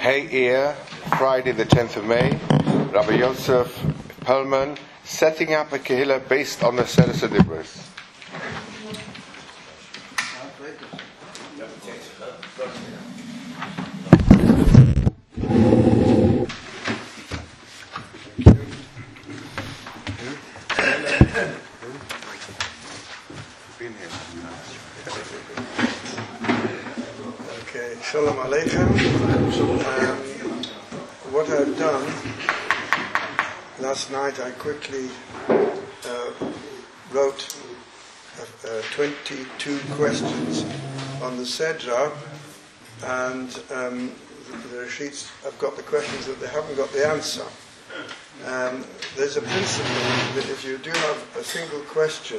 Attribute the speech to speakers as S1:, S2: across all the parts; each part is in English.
S1: Hey Ear, Friday the 10th of May, Rabbi Yosef Perlman, setting up a kehillah based on the Seres HaDibros.
S2: Okay, Shalom Aleichem. What I've done last night, I quickly wrote 22 questions on the Sedra, and the sheets have got the questions that they haven't got the answer. There's a principle that if you do have a single question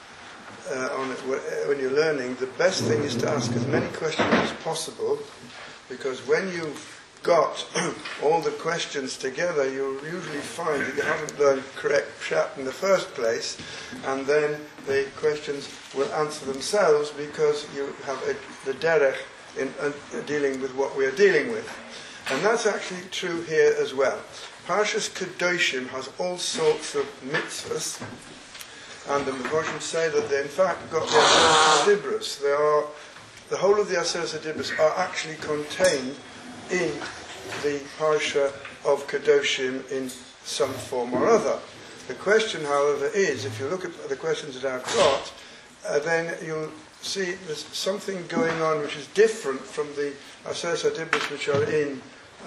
S2: on it, when you're learning, the best thing is to ask as many questions as possible, because when you've got all the questions together, you'll usually find that you haven't learned correct pshat in the first place, and then the questions will answer themselves because you have the derech in dealing with what we're dealing with. And that's actually true here as well. Parshas Kedoshim has all sorts of mitzvahs, and the Mevorshim say that they in fact got the Aseret HaDibros. The whole of the Aseret HaDibros are actually contained in the Parsha of Kedoshim in some form or other. The question, however, is, if you look at the questions that I've got, then you'll see there's something going on which is different from the Aseret HaDibros which are in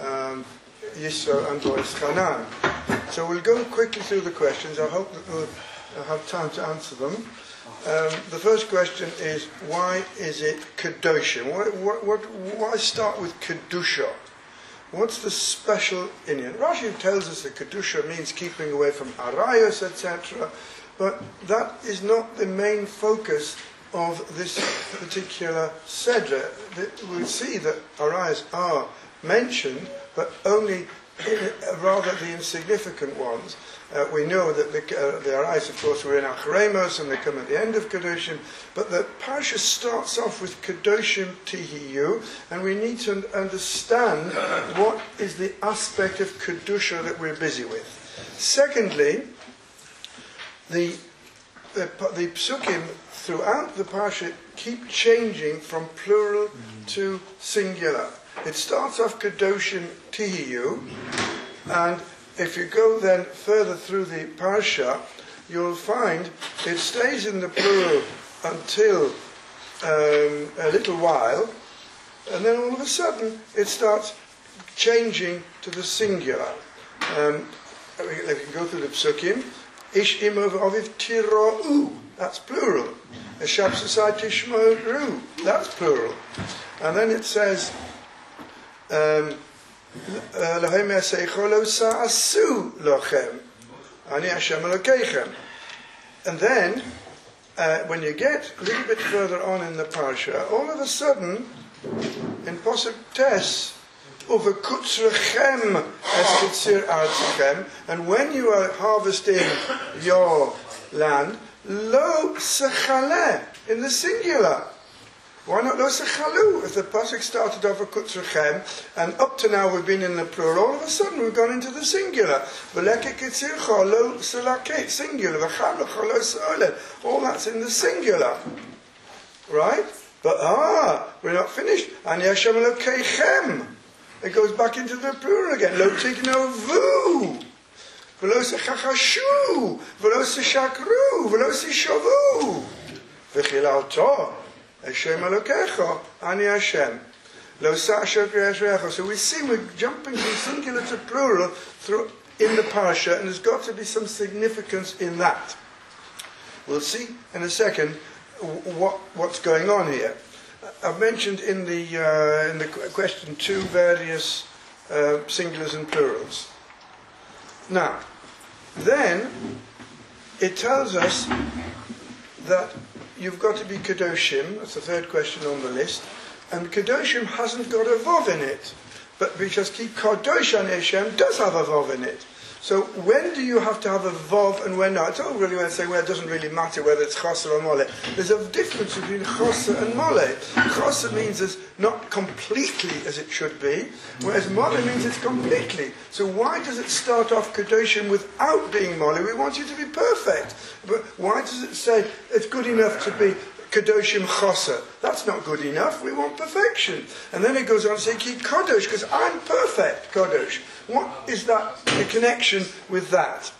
S2: Yisro and Bois Chanan. So we'll go quickly through the questions. I hope that we'll have time to answer them. The first question is, why is it Kedoshim? Why start with Kedusha? What's the special in it? Rashi tells us that Kedusha means keeping away from arayos, etc., but that is not the main focus of this particular Sedra. We'll see that arayos are mentioned, but only rather the insignificant ones. We know that the arayos, of course, were in Acharemos, and they come at the end of Kedoshim, but the Parsha starts off with Kedoshim Tihiyu, and we need to understand what is the aspect of Kedusha that we're busy with. Secondly, the psukim throughout the Parsha keep changing from plural to singular. It starts off Kedoshim Tihiyu, and if you go then further through the Parsha, you'll find it stays in the plural until a little while, and then all of a sudden it starts changing to the singular. If you go through the psukim, Ish imov aviv tira'u, that's plural. Eshab sasai tishmoru, that's plural. And then it says, and then when you get a little bit further on in the Parsha, all of a sudden in Posuk Tes, and when you are harvesting your land, lo sechaleh, in the singular. Why not lo sechalu? If the pasuk started off a kutzrechem, and up to now we've been in the plural, all of a sudden we've gone into the singular. Singular. All that's in the singular. Right? But we're not finished. It goes back into the plural again. Lo tigno vu. V'lo sechachashu. V'lo sechakru. V'lo seshavu. V'chilalto. Hashem Elokecha, Ani Hashem. Lo sa'asher kre'ashrecha. So we see we're jumping from singular to plural through in the Parsha, and there's got to be some significance in that. We'll see in a second what's going on here. I've mentioned in the question 2 various singulars and plurals. Now, then it tells us that you've got to be Kedoshim, that's the third question on the list, and Kedoshim hasn't got a Vav in it, but because Ki Kadosh Hashem does have a Vav in it. So when do you have to have a vav and when not? It's all really when I say, well, it doesn't really matter whether it's choser or mole. There's a difference between choser and mole. Choser means it's not completely as it should be, whereas mole means it's completely. So why does it start off Kedoshim without being mole? We want you to be perfect. But why does it say it's good enough to be Kedoshim Choser? That's not good enough. We want perfection. And then it goes on to say Ki Kodosh, because I'm perfect, Kodosh. What is that, the connection with that?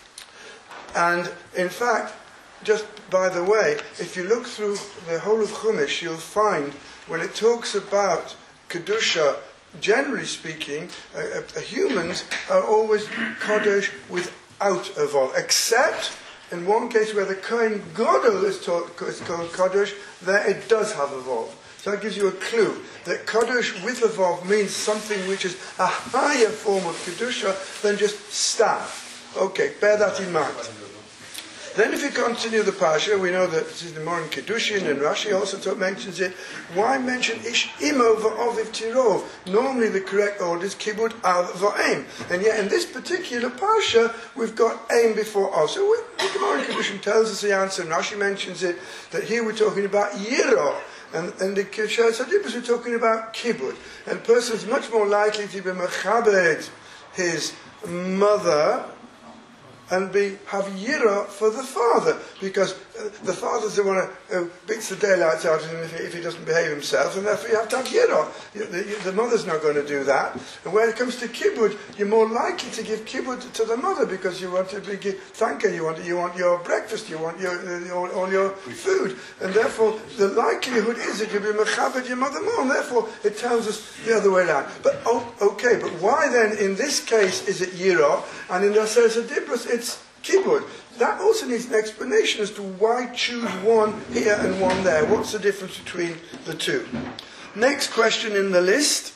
S2: And in fact, just by the way, if you look through the whole of Chumash, you'll find when it talks about Kedusha, generally speaking, humans are always Kodosh without a vav, except in one case where the Kohen Gadol is called Kodosh, there it does have a vav. So that gives you a clue that Kodosh with a vav means something which is a higher form of Kedusha than just staff. Okay, bear that in mind. Then if you continue the Parsha, we know that this is the more in Kedushin, and Rashi also mentions it. Why mention Ish Imo va'oviv tirov? Normally the correct order is Kibud Av va'em. And yet in this particular Parsha, we've got aim before Av. So the Gemara in Kedushin tells us the answer, and Rashi mentions it, that here we're talking about Yiro. And the Kishar Sadibus we're talking about Kibud. And a person is much more likely to be Mechabed his mother and have yira for the father, because the father's the one who beats the daylights out of him if he doesn't behave himself, and therefore you have to have yira. The mother's not going to do that. And when it comes to kibbud, you're more likely to give kibbud to the mother because you want to give thanka, you want your breakfast, you want all your food, and therefore the likelihood is that you'll be mechabed your mother more, and therefore it tells us the other way around. But okay, but why then in this case is it yira, and in the Aseret Dibros it's kibud? That also needs an explanation as to why choose one here and one there. What's the difference between the two? Next question in the list.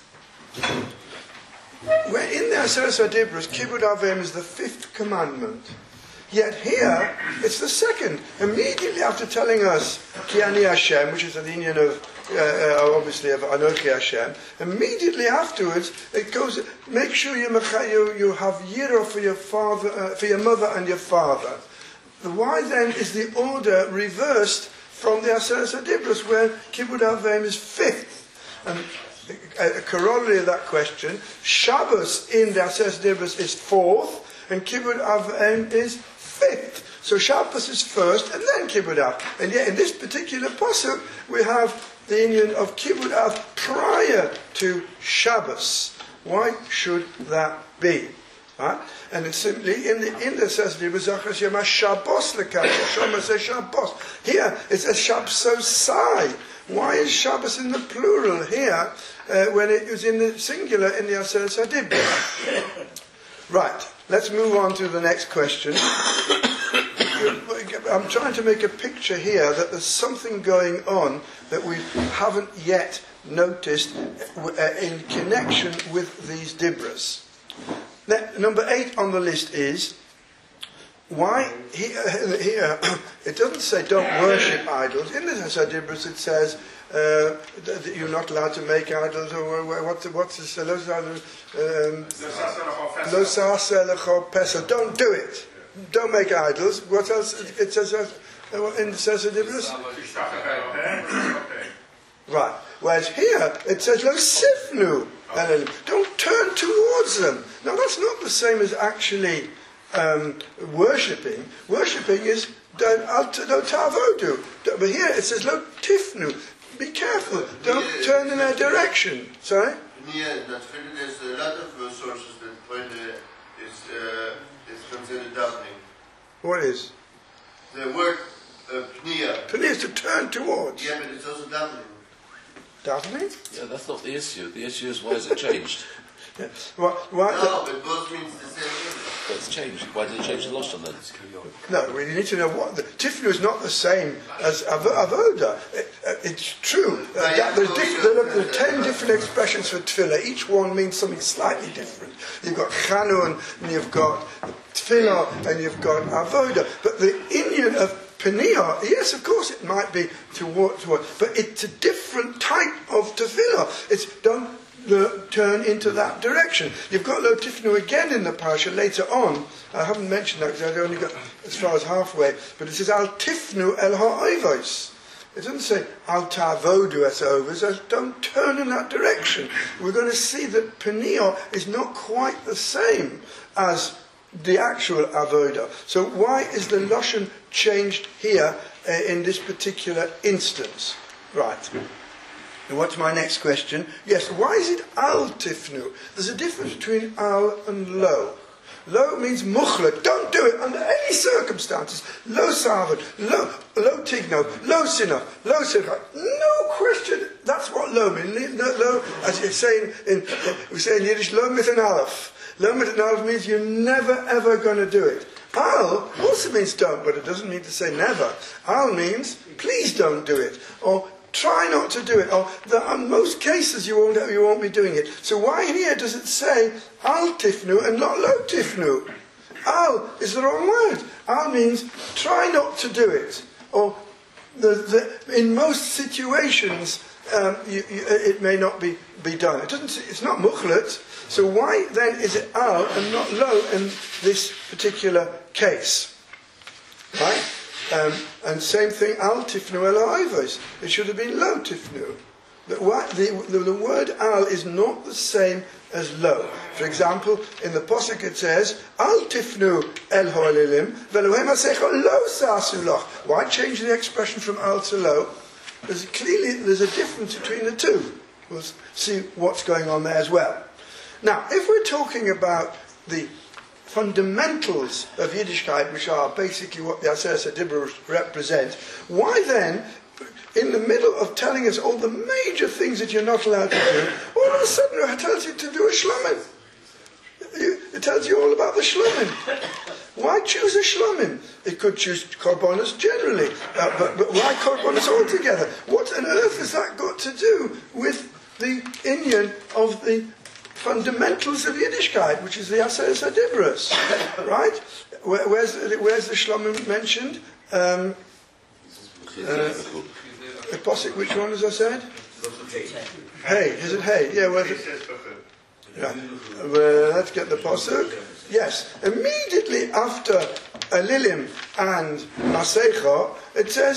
S2: Where in the Aseret Dibros, kibud avim is the 5th commandment. Yet here, it's the 2nd. Immediately after telling us Ki Ani Hashem, which is an union of obviously of Anochi Hashem, immediately afterwards it goes, make sure you have yira for your father, for your mother and your father. Why then is the order reversed from the Aseret Dibros, where Kibud Avim is 5th? And a corollary of that question, Shabbos in the Aseret Dibros is 4th, and Kibud Avim is 5th. So Shabbos is first, and then Kibud Av. And yet in this particular pasuk, we have the union of Kibud Av prior to Shabbos. Why should that be? Right? And it's simply in the says Shabbos lekach. Says Shabbos. Here it says Shabbosai. Why is Shabbos in the plural here when it was in the singular in the Aseret Dibros? Right. Let's move on to the next question. I'm trying to make a picture here that there's something going on that we haven't yet noticed in connection with these dibras. Number 8 on the list is why here it doesn't say don't worship idols. In the dibras it says that you're not allowed to make idols, or what's this? Don't do it. Don't make idols. What else? It says in the Dibros? Right. Whereas here it says Lo Sifnu. Don't turn towards them. Now that's not the same as actually worshipping. Worshipping is Lo Tavodu. But here it says Lo Tifnu. Be careful. Don't turn in their direction. Sorry?
S3: Yeah, there's a lot of sources that point is considered davening.
S2: What is?
S3: The word pnia.
S2: Pnia is to turn towards.
S3: Yeah, but it's also davening.
S2: Davening?
S4: Yeah, that's not the issue. The issue is why is it changed?
S2: Yeah.
S3: No, but both means the same thing.
S4: But it's changed. Why did it change the Lashon then?
S2: No, we need to know what. Tifnu is not the same as Avoda. It's true. There are 10 different expressions for tefillah. Each one means something slightly different. You've got chanun, and you've got tefillah, and you've got Avoda. But the inyan of Peniah, yes, of course it might be toward, but it's a different type of tefillah. It's don't turn into that direction. You've got Lo Tifnu again in the parasha later on. I haven't mentioned that because I only got as far as halfway. But it says Al Tifnu El Ha'oivos. It doesn't say Al Ta'avodu Es Ha'ovos. Don't turn in that direction. We're going to see that Penio is not quite the same as the actual avoda. So why is the Lashon changed here in this particular instance? Right. And what's my next question? Yes, why is it al tifnu? There's a difference between al and lo. Lo means muchla, don't do it under any circumstances. Lo savan, lo tigno, lo sinah, lo sircha. No question, that's what lo means. Lo, as you say we say in Yiddish, lo mit an aleph. Lo mit an aleph means you're never ever going to do it. Al also means don't, but it doesn't mean to say never. Al means please don't do it, or try not to do it, or in most cases you won't be doing it. So why here does it say al tifnu and not lo tifnu? Al is the wrong word. Al means try not to do it, or in most situations it may not be done. It's not mukhlat. So why then is it al and not lo in this particular case? Right? And same thing, al tifnu el ha'oivos. It should have been lo tifnu. The word al is not the same as lo. For example, in the Pasuk it says, al tifnu el ha'olilim, ve'lohem ha'secha lo sa'asulach. Why change the expression from al to lo? There's a difference between the two. We'll see what's going on there as well. Now, if we're talking about the fundamentals of Yiddishkeit, which are basically what the Aseret HaDibros represent, why then, in the middle of telling us all the major things that you're not allowed to do, all of a sudden it tells you to do a shlomin? It tells you all about the shlomin. Why choose a shlomin? It could choose korbanos generally, but why korbanos altogether? What on earth has that got to do with the inyan of the fundamentals of Yiddishkeit, which is the Aseret HaDibros, right? Where's the Shlomim mentioned? The Pasuk, which one as I said? Hey, is it hey? Yeah, where's it? Yeah. Let's get the Pasuk. Yes, immediately after Elilim and Masecha, it says,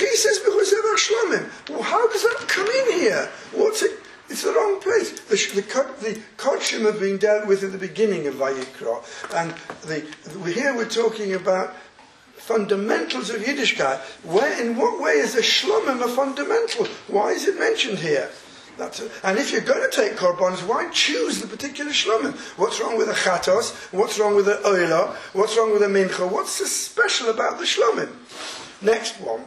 S2: well, how does that come in here? What's it? It's the wrong place. The Kodshim have been dealt with at the beginning of Vayikra. And here we're talking about fundamentals of Yiddishkeit. In what way is the Shlomim a fundamental? Why is it mentioned here? And if you're going to take Korbanos, why choose the particular Shlomim? What's wrong with a Chatos? What's wrong with the Oila? What's wrong with a Mincha? What's so special about the Shlomim? Next one.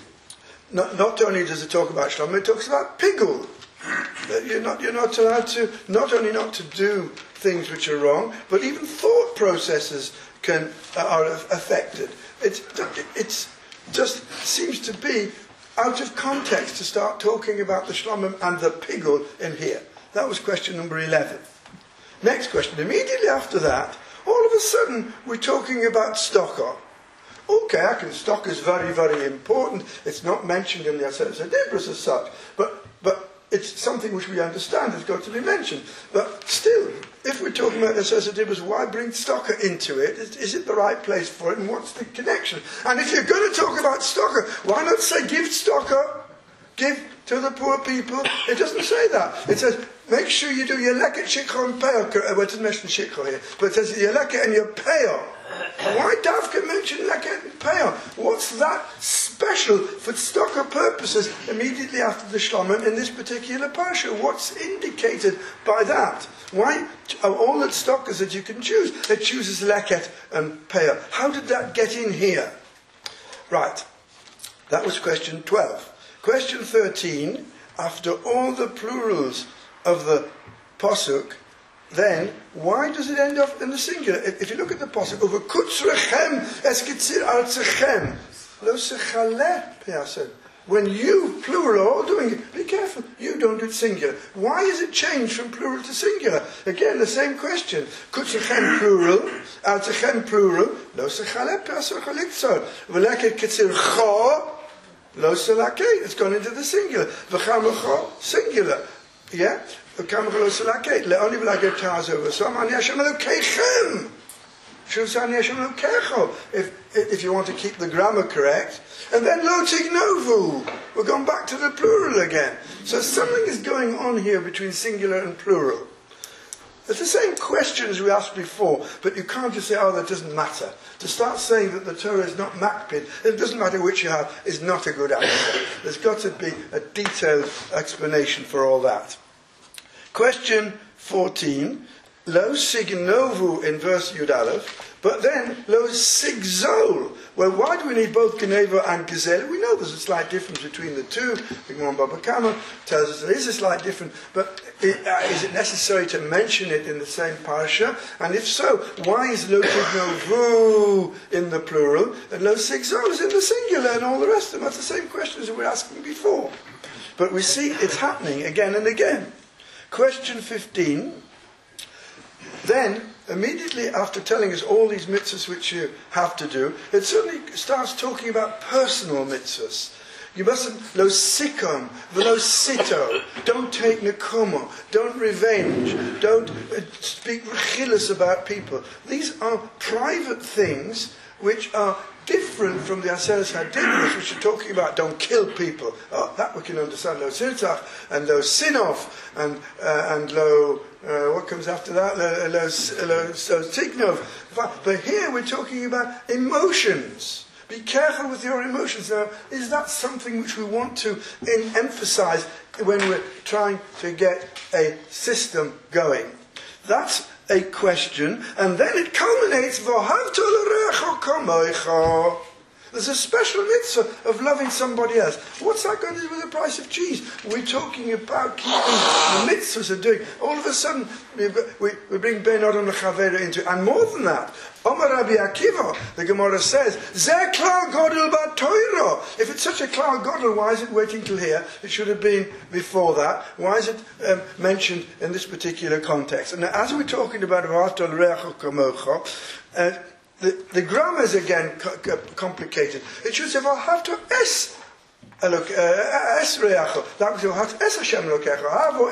S2: Not only does it talk about Shlomim, it talks about Pigul. You're not allowed to, not only not to do things which are wrong, but even thought processes are affected. It just seems to be out of context to start talking about the Shlomim and the Pigul in here. That was question number 11. Next question. Immediately after that, all of a sudden we're talking about Stocker. Okay, Stocker is very, very important. It's not mentioned in the Aseret HaDibros as such, but it's something which we understand has got to be mentioned. But still, if we're talking about the Aseret HaDibros, why bring Stocker into it? Is it the right place for it? And what's the connection? And if you're going to talk about Stocker, why not say give Stocker? Give to the poor people. It doesn't say that. It says, make sure you do your leket, shikha, and peah. Well, it doesn't mention shikha here, but it says your leket and your peah. Why Davka mention leket and peah? What's that special for Stocker purposes immediately after the Shlomim in this particular parsha? What's indicated by that? Why, of all the Stockers that you can choose, it chooses leket and peah. How did that get in here? Right. That was question 12. Question 13, after all the plurals of the Pasuk, then why does it end up in the singular? If you look at the Pasuk, over kutzrechem eskitzir artzechem lo sechaleh pe'ased. When you, plural, are all doing it, be careful, you don't do it singular. Why is it changed from plural to singular? Again, the same question. Kutzrechem plural, artzechem plural, lo sechaleh pe'ased chalitzor. V'leket kitzir cha, lo selake, it's gone into the singular. V'chamucha, singular. Yeah? If you want to keep the grammar correct. And then lo tignovu. We're going back to the plural again. So something is going on here between singular and plural. It's the same question as we asked before, but you can't just say, oh, that doesn't matter. To start saying that the Torah is not makpid, it doesn't matter which you have, is not a good answer. There's got to be a detailed explanation for all that. Question 14. Lo signovu in verse Yud Aleph, but then lo sigzol. Well, why do we need both Geneva and Gazelle? We know there's a slight difference between the two. The Gemara Baba Kama tells us there is a slight difference, but is it necessary to mention it in the same parsha? And if so, why is lo signovu in the plural and lo sigzol is in the singular and all the rest of them? That's the same questions that we were asking before. But we see it's happening again and again. Question 15. Then, immediately after telling us all these mitzvahs which you have to do, it suddenly starts talking about personal mitzvahs. You mustn't lo sikom, v'lo sito. Don't take nekomo. Don't revenge. Don't speak rechilus about people. These are private things which are different from the Aseres HaDinos, which are talking about don't kill people. Oh, that we can understand. Lo sirtach and lo sinov and lo what comes after that? Lo tignov. But here we're talking about emotions. Be careful with your emotions. Now, is that something which we want to emphasize when we're trying to get a system going? That's a question, and then it culminates, there's a special mitzvah of loving somebody else. What's that going to do with the price of cheese? We're talking about keeping the mitzvahs are doing. All of a sudden, we bring Ben Odom Lechavera into it. And more than that, Omar Rabbi Akiva, the Gemara says, Zeh klal godel b'Torah. If it's such a klal godel, why is it waiting till here? It should have been before that. Why is it mentioned in this particular context? And as we're talking about V'ahavta l'reacha kamocha, the grammar is again complicated. It should say V'ahavta es reacha. That would say V'ahavta es Hashem lokecha. Havo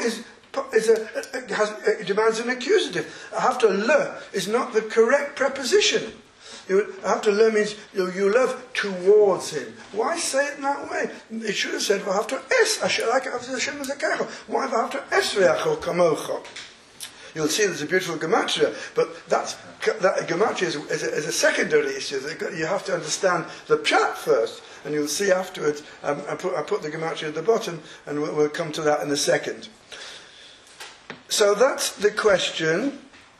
S2: it demands an accusative. V'ahavta le is not the correct preposition. V'ahavta le means you love towards him. Why say it in that way? It should have said V'ahavta es Hashem lokecha. Why V'ahavta es reacha kamocha? You'll see there's a beautiful gematria, but that gematria is a secondary issue. You have to understand the pshat first, and you'll see afterwards. I put the gematria at the bottom, and we'll come to that in a second. So that's the question.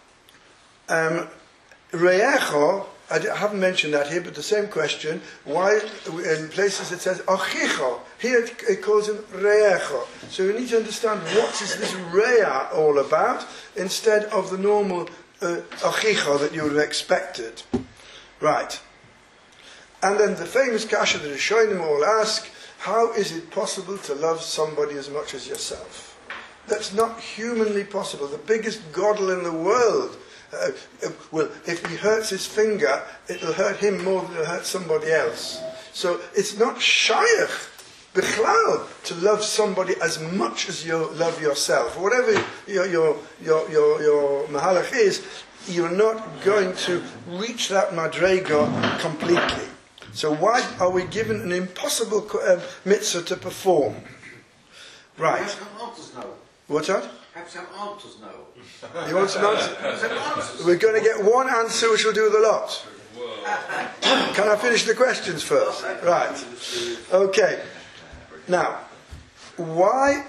S2: Re'echo, I haven't mentioned that here, but the same question. Why in places it says achicho? Here it calls him re'echo. So we need to understand what is this re'ah all about, instead of the normal achicho that you would have expected. Right. And then the famous kasha that the Rishonim all ask, how is it possible to love somebody as much as yourself? That's not humanly possible. The biggest godel in the world, well, if he hurts his finger, it'll hurt him more than it'll hurt somebody else. So it's not shaykh, bichlal, to love somebody as much as you love yourself. Whatever your mahalach is, you're not going to reach that madrega completely. So why are we given an impossible mitzvah to perform? Right. What's that?
S5: Have some answers now.
S2: You want some answers? We're going to get one answer which will do the lot. Can I finish the questions first? Right. Okay. Now, why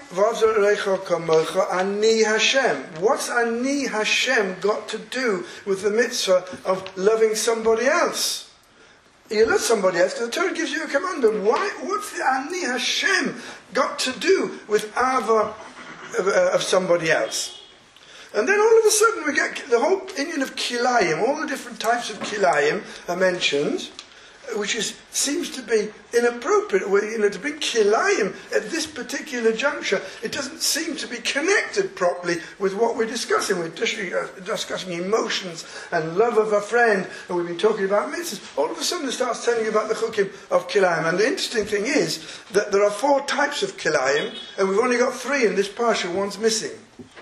S2: Ani Hashem? What's Ani Hashem got to do with the mitzvah of loving somebody else? You love somebody else because the Torah gives you a commandment. Why? What's the Ani Hashem got to do with Ava of somebody else? And then all of a sudden we get the whole opinion of kilayim, all the different types of kilayim are mentioned, which seems to be inappropriate. To bring kilayim at this particular juncture, it doesn't seem to be connected properly with what we're discussing. We're discussing emotions and love of a friend, and we've been talking about mitzvahs. All of a sudden it starts telling you about the chukim of kilayim. And the interesting thing is that there are 4 types of kilayim, and we've only got 3 in this parsha, one's missing.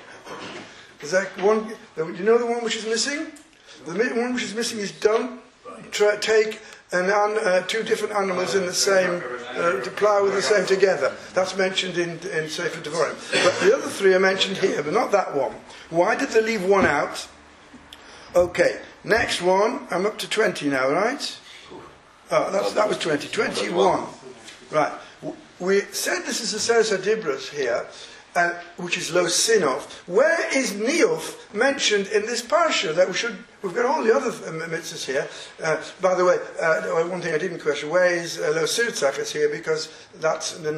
S2: Is that one? Do you know the one which is missing? The one which is missing is don't take two different animals in the same, to plough with the same together. That's mentioned in Sefer Devarim. But the other three are mentioned here, but not that one. Why did they leave one out? Okay, next one. I'm up to 20 now, right? Oh, that was 20. 21. Right. We said this is the Seres HaDibros here, which is Lo Sinov. Where is Niof mentioned in this parsha? We've got all the other mitzvahs here. By the way, one thing I didn't question: where is Lo Sirtzach? It's here because that's the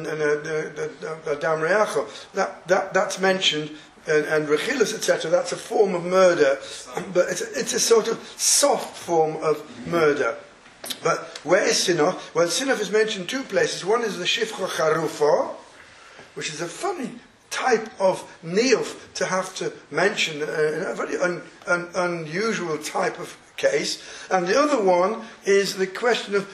S2: Dam Reacho. That's mentioned. And Rechilus, etc., that's a form of murder, but it's a sort of soft form of murder. But where is Sinov? Well, Sinov is mentioned two places. One is the Shifcha Charufo, which is a funny type of Niof to have to mention, a very unusual type of case. And the other one is the question of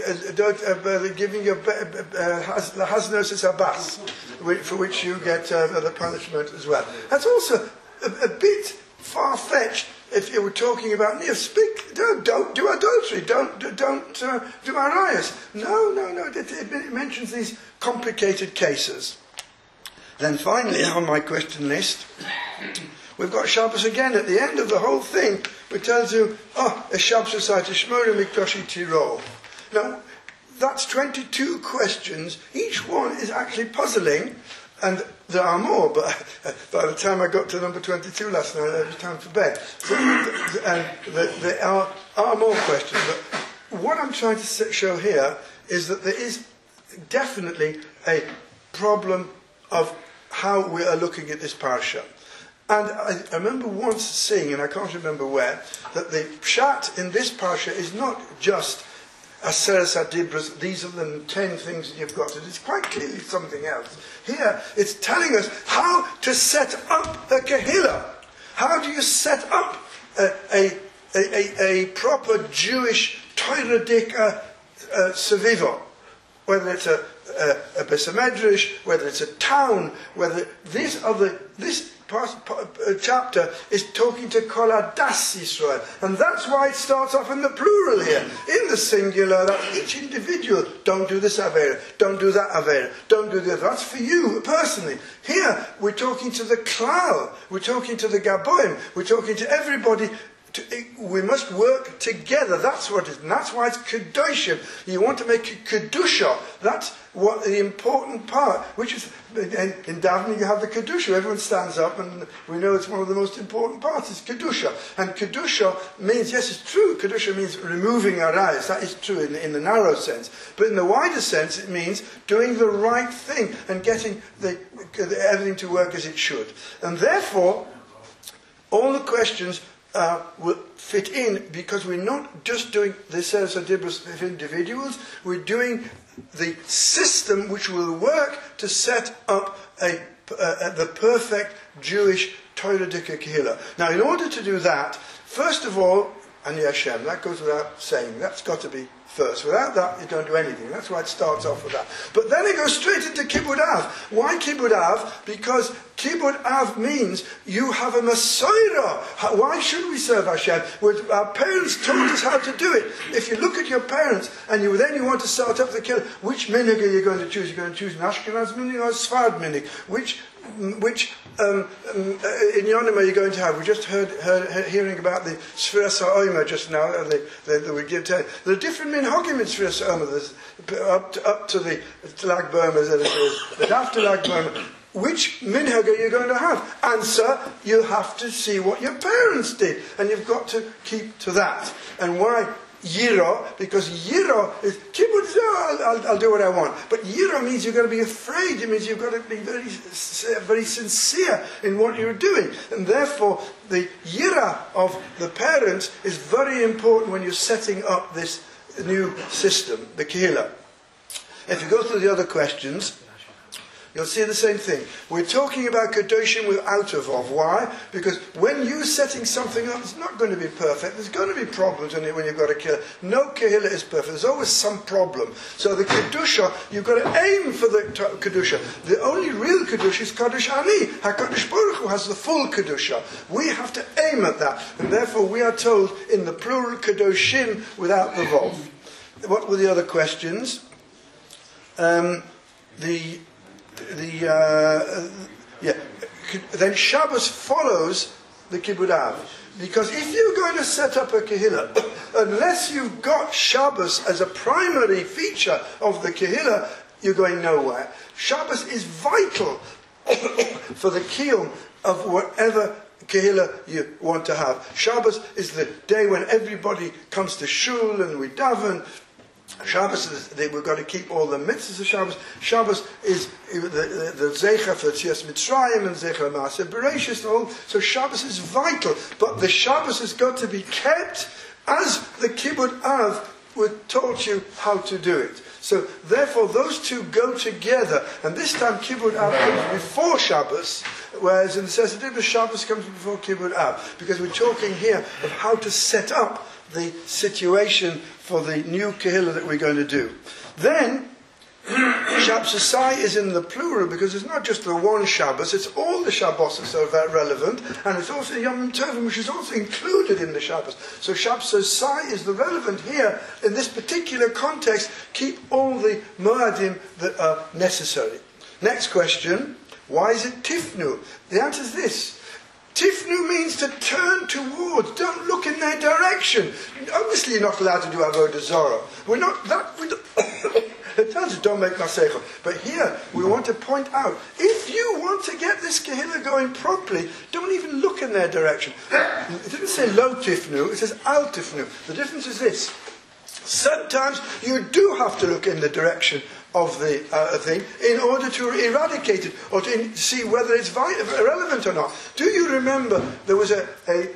S2: giving your Haznosis Abbas, for which you get the punishment as well. That's also a bit far-fetched. If you were talking about don't do adultery, don't do Arias. No. It mentions these complicated cases. Then finally, on my question list, we've got Shabbos again at the end of the whole thing, which tells you, a Shabbos Society, Shmona Mikdoshi Tiro. Now, that's 22 questions. Each one is actually puzzling, and there are more, but by the time I got to number 22 last night, it was time for bed. So, and there are more questions, but what I'm trying to show here is that there is definitely a problem of how we are looking at this parsha. And I remember once seeing, and I can't remember where, that the pshat in this parsha is not just Aseres HaDibros, these are the 10 things that you've got. It's quite clearly something else. Here, it's telling us how to set up a Kehillah. How do you set up a proper Jewish Toradik Sevivo? Whether it's a Beis Medrash, whether it's a town, whether this chapter is talking to Kol Hadas Yisrael, and that's why it starts off in the plural here, in the singular. That each individual, don't do this avera, don't do that avera, don't do the other. That's for you personally. Here we're talking to the klal, we're talking to the gaboim, we're talking to everybody. We must work together. That's what it is. And that's why it's Kedoshim. You want to make it Kedusha. That's what the important part, which is, in davening you have the Kedusha. Everyone stands up and we know it's one of the most important parts. It's Kedusha. And Kedusha means, yes, it's true. Kedusha means removing our eyes. That is true in the narrow sense. But in the wider sense, it means doing the right thing and getting everything to work as it should. And therefore, all the questions will fit in, because we're not just doing the Seres HaDibros of individuals, we're doing the system which will work to set up the perfect Jewish Torah Dika Kehillah. Now, in order to do that, first of all, Ani Hashem, that goes without saying, that's got to be first. Without that, you don't do anything. That's why it starts off with that. But then it goes straight into Kibbud Av. Why Kibbud Av? Because Kibbud Av means you have a Messiah. Why should we serve Hashem? Our parents taught us how to do it. If you look at your parents and then you want to start up the Kehillah, which minhag are you going to choose? You're going to choose an Ashkenaz minhag or a Sfard minhag? Which in Yonim are you going to have? We just heard hearing about the Sfiras HaOmer just now. We give there are different minhagim in Sfiras HaOmer. There's up to the Lag Bomer, as it is. But after Lag Bomer, which minhag are you going to have? Answer: you'll have to see what your parents did, and you've got to keep to that. And why Yira? Because Yira is kibbutz. I'll do what I want. But Yira means you've got to be afraid. It means you've got to be very, very sincere in what you're doing, and therefore the Yira of the parents is very important when you're setting up this new system, the Kehillah. If you go through the other questions, you'll see the same thing. We're talking about Kedoshim without a Vav. Why? Because when you're setting something up, it's not going to be perfect. There's going to be problems in it when you've got a Kehillah. No Kehillah is perfect. There's always some problem. So the Kedusha, you've got to aim for the Kedusha. The only real Kedusha is Kadosh Ani. HaKadosh Baruch Hu has the full Kedusha. We have to aim at that. And therefore we are told in the plural Kedoshim without the Vav. What were the other questions? Then Shabbos follows the Kibbud Av. Because if you're going to set up a Kehillah, unless you've got Shabbos as a primary feature of the Kehillah, you're going nowhere. Shabbos is vital for the kiyum of whatever Kehillah you want to have. Shabbos is the day when everybody comes to shul and we daven. Shabbos is, we've got to keep all the mitzvahs of Shabbos. Shabbos is the Zecher for Tzias Mitzrayim and Zecher Maaseh Bereishis. So Shabbos is vital. But the Shabbos has got to be kept as the Kibbud Av taught you how to do it. So therefore those two go together. And this time Kibbud Av comes before Shabbos, whereas in the Seder Shabbos comes before Kibbud Av. Because we're talking here of how to set up the situation for the new Kehillah that we're going to do. Then, Shabbos Asai is in the plural because it's not just the one Shabbos, it's all the Shabbos that are that relevant, and it's also Yom Tovim, which is also included in the Shabbos. So Shabbos Asai is the relevant here. In this particular context, keep all the Moadim that are necessary. Next question, why is it Tifnu? The answer is this. Tifnu means to turn towards. Don't look in their direction. Obviously, you're not allowed to do avodah zarah. We're not that. It tells you don't make masecha. But here we want to point out: if you want to get this Kehillah going properly, don't even look in their direction. It didn't say lo tifnu; it says al tifnu. The difference is this: sometimes you do have to look in the direction of the thing in order to eradicate it or to see whether it's relevant or not. Do you remember there was a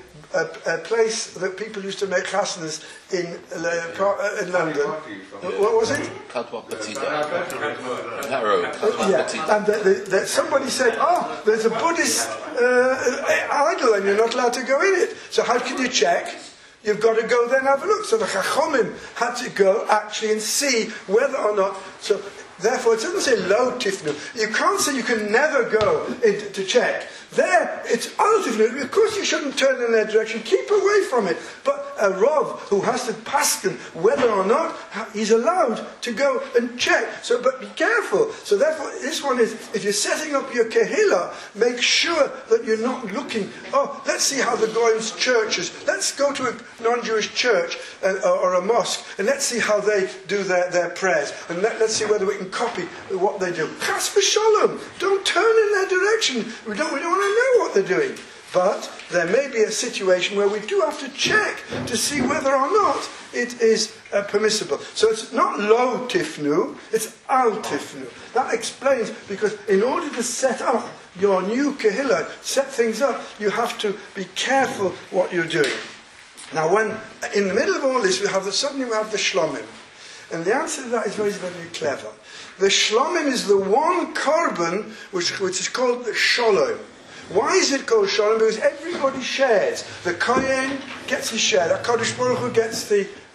S2: place that people used to make chasnas in London? What was it?
S4: Kadwa Petita. Harrow.
S2: Yeah. And somebody said, "Oh, there's a Buddhist idol and you're not allowed to go in it." So how can you check? You've got to go there and have a look. So the Chachomim had to go actually and see whether or not. So therefore, it doesn't say lo tifnu. You can't say you can never go to check. There, it's al tifnu. Of course, you shouldn't turn in their direction. Keep away from it. But a Rav who has to paskin whether or not he's allowed to go and check. So, but be careful. So therefore, this one is, if you're setting up your Kehillah, make sure that you're not looking, oh, let's see how the Goyim's church is. Let's go to a non-Jewish church or a mosque, and let's see how they do their prayers. And let's see whether we can copy what they do. Chas v'sholom. Don't turn in their direction. We don't want to know what they're doing. But there may be a situation where we do have to check to see whether or not it is permissible. So it's not lo tifnu, it's al tifnu. That explains, because in order to set up your new Kehillah, set things up, you have to be careful what you're doing. Now when, in the middle of all this, suddenly we have the Shlomim. And the answer to that is very, very clever. The Shlomim is the one korban which is called the Sholom. Why is it called Shalom? Because everybody shares. The Kohen gets his share. The Kodesh Baruch Hu gets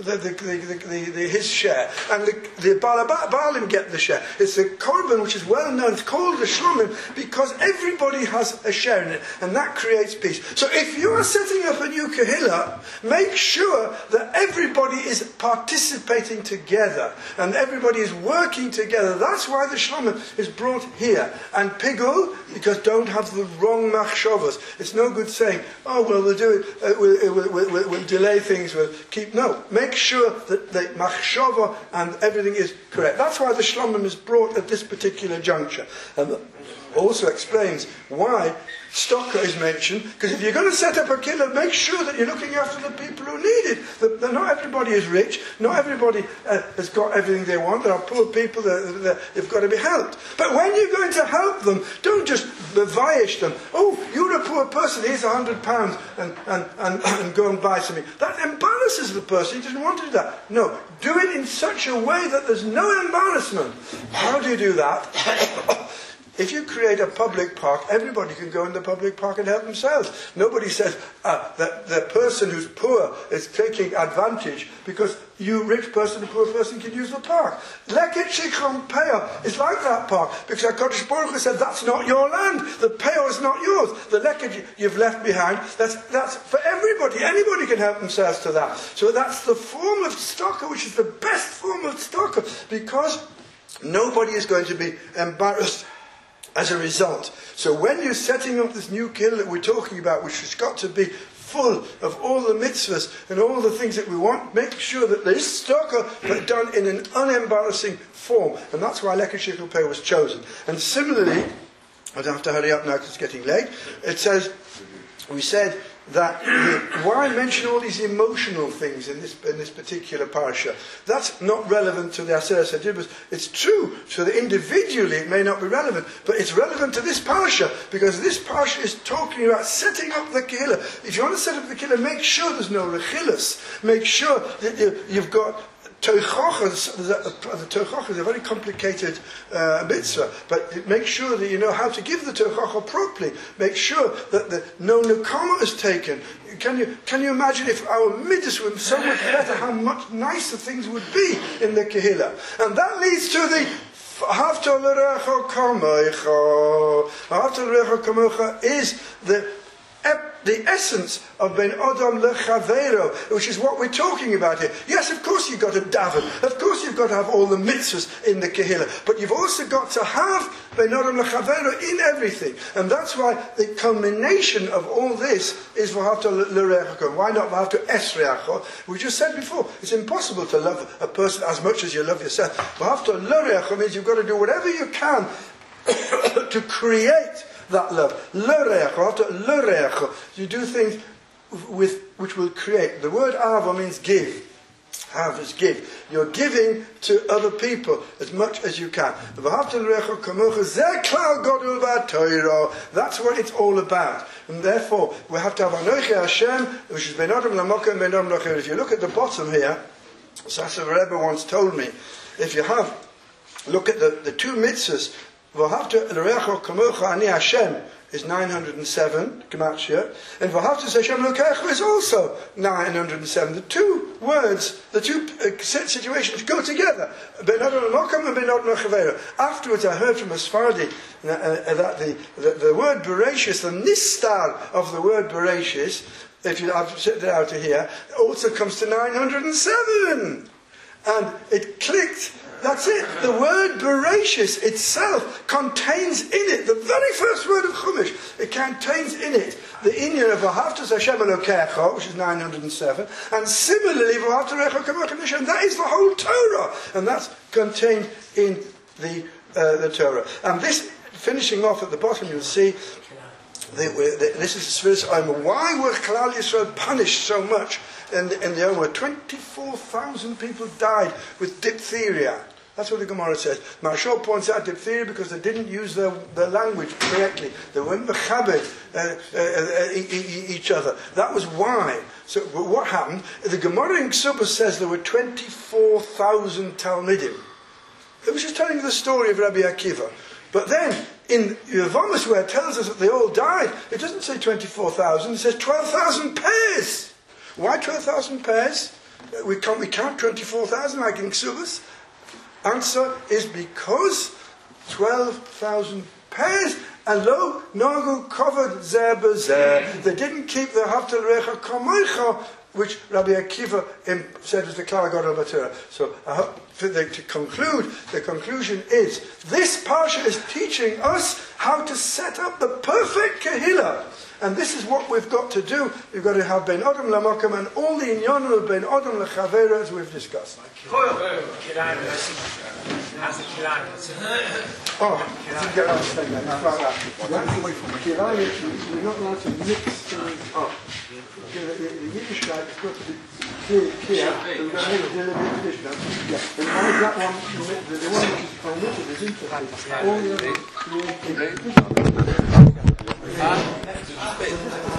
S2: his share. And the Baalim get the share. It's the Korban which is well known. It's called the Shlomim because everybody has a share in it. And that creates peace. So if you are setting up a new Kehillah, make sure that everybody is participating together. And everybody is working together. That's why the Shlomim is brought here. And Pigul, because don't have the wrong machshavas. It's no good saying, oh, well, we'll do it, we'll delay things, we'll keep. No, make sure that the machshava and everything is correct. That's why the Shlomim is brought at this particular juncture. And also explains why Stocker is mentioned, because if you're going to set up a Kehillah, make sure that you're looking after the people who need it. That not everybody is rich, not everybody has got everything they want. There are poor people that have got to be helped. But when you're going to help them, don't just vayish them. Oh, you're a poor person, here's £100 and go and buy something. That embarrasses the person. He just didn't want to do that. No, do it in such a way that there's no embarrassment. How do you do that? If you create a public park, everybody can go in the public park and help themselves. Nobody says that the person who's poor is taking advantage because you rich person and poor person can use the park. Leket Shikron Peo is like that park because HaKadosh Baruch Hu said that's not your land. The Peo is not yours. The Leket you've left behind, that's for everybody. Anybody can help themselves to that. So that's the form of tzedakah, which is the best form of tzedakah, because nobody is going to be embarrassed as a result. So when you're setting up this new kehillah that we're talking about, which has got to be full of all the mitzvahs and all the things that we want, make sure that there is tzedakah but done in an unembarrassing form. And that's why Leket Shikron Peo was chosen. And similarly, I don't have to hurry up now because it's getting late, it says, we said that why mention all these emotional things in this particular parasha? That's not relevant to the Aseret Adibros. It's true, so that individually it may not be relevant, but it's relevant to this parasha, because this parasha is talking about setting up the kehillah. If you want to set up the kehillah, make sure there's no rechilas. Make sure that you've got Toichocha. The Toichocha is a very complicated mitzvah, but make sure that you know how to give the Toichocha properly. Make sure that no nekama is taken. Can you imagine if our midas were so much better, how much nicer things would be in the kehillah? And that leads to the Ahavta l'recha kamocha. Ahavta l'recha kamocha is the essence of Ben Adam Lechavero, which is what we're talking about here. Yes, of course you've got to daven. Of course you've got to have all the mitzvahs in the kehillah. But you've also got to have Ben Adam Lechavero in everything. And that's why the culmination of all this is V'ahavta l'recha. Why not V'ahavta esreacha? We just said before, it's impossible to love a person as much as you love yourself. V'ahavta l'recha means you've got to do whatever you can to create that love. You do things which will create. The word ava means give. Have is give. You're giving to other people as much as you can. That's what it's all about. And therefore, we have to have Anochi Hashem, which is Ben Adam Lamoka and Ben Adam Lacher. If you look at the bottom here, Sasha Rebbe once told me, if you look at the two mitzvahs, V'ahavta l'recha kamocha ani Hashem is 907 gematria, and V'ahavta Hashem l'kecha is also 907. The two words, the two situations go together. Ben Adam l'mokam and Ben Adam l'chavera. Afterwards, I heard from a Sephardi that the word Bereshis, the nistar of the word Bereshis, if you have set it out to here, also comes to 907, and it clicked. That's it. The word Bereshis itself contains in it, the very first word of Chumash, it contains in it the inyan of V'ahavta Hashem Elokecha, which is 907, and similarly V'ahavta Recha Kamocha Hashem. That is the whole Torah, and that's contained in the Torah. And this, finishing off at the bottom, you'll see, this is the Sfiras Omer. Why were Klal Yisrael punished so much in the Omer? 24,000 people died with diphtheria. That's what the Gemara says. Marshal points out diphtheria because they didn't use their language correctly. They weren't mechabed each other. That was why. So what happened? The Gemara in Ksubah says there were 24,000 Talmidim. It was just telling you the story of Rabbi Akiva. But then, in Yevamos, where it tells us that they all died, it doesn't say 24,000, it says 12,000 pairs. Why 12,000 pairs? We count 24,000 like in Ksubas. Answer is because 12,000 pairs, and lo, Nagu covered Zeh b'Zeh. They didn't keep the Ahavta l'recha kamocha, which Rabbi Akiva said was the Klal Gadol B'Torah. So to conclude, the conclusion is, this parsha is teaching us how to set up the perfect kehillah. And this is what we've got to do. We've got to have Ben Adam Lamakam and all the inyanim of Ben Adam Lechavera as we've discussed. Oh, I get understand that. It's like that. We're not allowed to mix things up. The Yiddishkeit has got to be clear. So we've got to make a deliberate tradition. Yeah. And why is that one, the one which is omitted is interesting. All the other